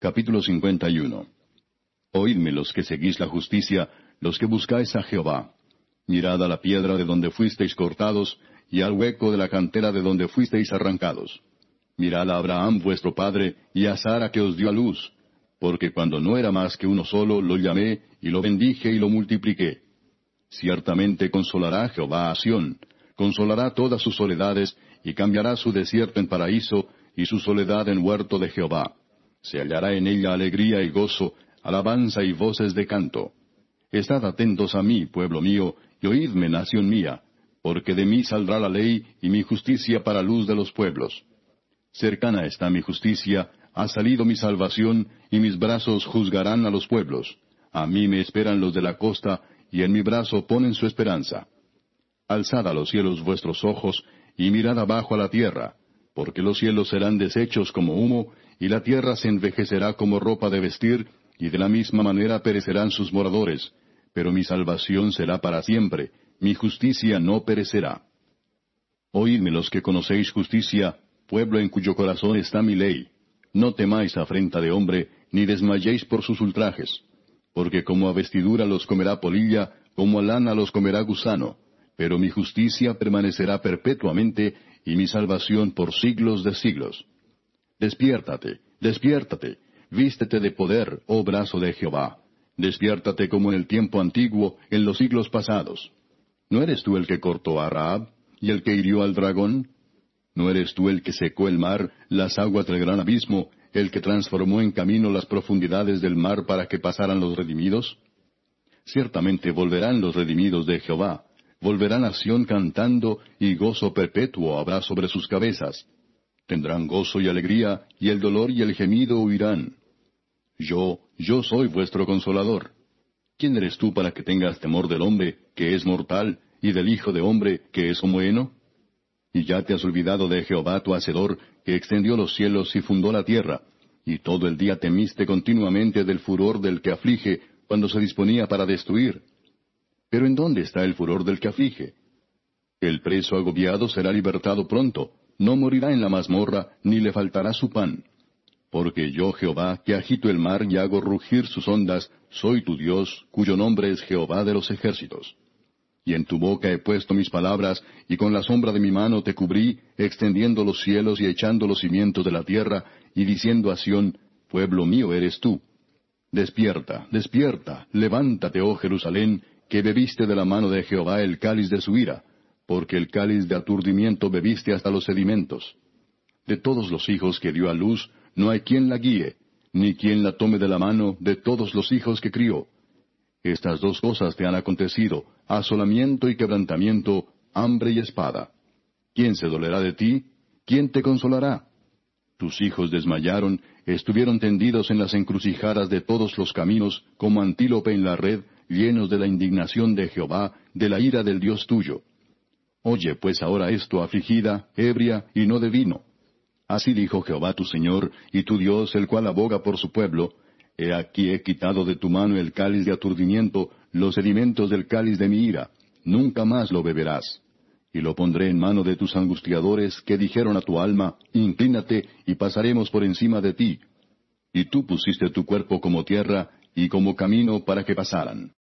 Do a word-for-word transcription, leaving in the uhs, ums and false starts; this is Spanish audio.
Capítulo cincuenta y uno. Oídme los que seguís la justicia, los que buscáis a Jehová. Mirad a la piedra de donde fuisteis cortados, y al hueco de la cantera de donde fuisteis arrancados. Mirad a Abraham vuestro padre, y a Sara que os dio a luz, porque cuando no era más que uno solo, lo llamé, y lo bendije y lo multipliqué. Ciertamente consolará Jehová a Sión, consolará todas sus soledades, y cambiará su desierto en paraíso, y su soledad en huerto de Jehová. Se hallará en ella alegría y gozo, alabanza y voces de canto. Estad atentos a mí, pueblo mío, y oídme, nación mía, porque de mí saldrá la ley y mi justicia para luz de los pueblos. Cercana está mi justicia, ha salido mi salvación, y mis brazos juzgarán a los pueblos. A mí me esperan los de la costa, y en mi brazo ponen su esperanza. Alzad a los cielos vuestros ojos, y mirad abajo a la tierra, porque los cielos serán deshechos como humo, y la tierra se envejecerá como ropa de vestir, y de la misma manera perecerán sus moradores. Pero mi salvación será para siempre, mi justicia no perecerá. Oídme los que conocéis justicia, pueblo en cuyo corazón está mi ley. No temáis afrenta de hombre, ni desmayéis por sus ultrajes. Porque como a vestidura los comerá polilla, como a lana los comerá gusano. Pero mi justicia permanecerá perpetuamente, y mi salvación por siglos de siglos. Despiértate, despiértate, vístete de poder, oh brazo de Jehová. Despiértate como en el tiempo antiguo, en los siglos pasados. ¿No eres tú el que cortó a Rahab, y el que hirió al dragón? ¿No eres tú el que secó el mar, las aguas del gran abismo, el que transformó en camino las profundidades del mar para que pasaran los redimidos? Ciertamente volverán los redimidos de Jehová, volverán a Sión cantando, y gozo perpetuo habrá sobre sus cabezas. Tendrán gozo y alegría, y el dolor y el gemido huirán. Yo, yo soy vuestro consolador. ¿Quién eres tú para que tengas temor del hombre, que es mortal, y del hijo de hombre, que es como heno? Y ya te has olvidado de Jehová tu Hacedor, que extendió los cielos y fundó la tierra, y todo el día temiste continuamente del furor del que aflige, cuando se disponía para destruir. Pero ¿en dónde está el furor del que aflige? El preso agobiado será libertado pronto, no morirá en la mazmorra, ni le faltará su pan. Porque yo, Jehová, que agito el mar y hago rugir sus ondas, soy tu Dios, cuyo nombre es Jehová de los ejércitos. Y en tu boca he puesto mis palabras, y con la sombra de mi mano te cubrí, extendiendo los cielos y echando los cimientos de la tierra, y diciendo a Sión, pueblo mío eres tú. Despierta, despierta, levántate, oh Jerusalén, que bebiste de la mano de Jehová el cáliz de su ira, porque el cáliz de aturdimiento bebiste hasta los sedimentos. De todos los hijos que dio a luz, no hay quien la guíe, ni quien la tome de la mano de todos los hijos que crió. Estas dos cosas te han acontecido, asolamiento y quebrantamiento, hambre y espada. ¿Quién se dolerá de ti? ¿Quién te consolará? Tus hijos desmayaron, estuvieron tendidos en las encrucijadas de todos los caminos, como antílope en la red, llenos de la indignación de Jehová, de la ira del Dios tuyo. Oye pues ahora esto, afligida, ebria y no de vino. Así dijo Jehová tu Señor, y tu Dios, el cual aboga por su pueblo, He aquí he quitado de tu mano el cáliz de aturdimiento, los sedimentos del cáliz de mi ira, nunca más lo beberás. Y lo pondré en mano de tus angustiadores, que dijeron a tu alma, Inclínate, y pasaremos por encima de ti. Y tú pusiste tu cuerpo como tierra, y como camino para que pasaran.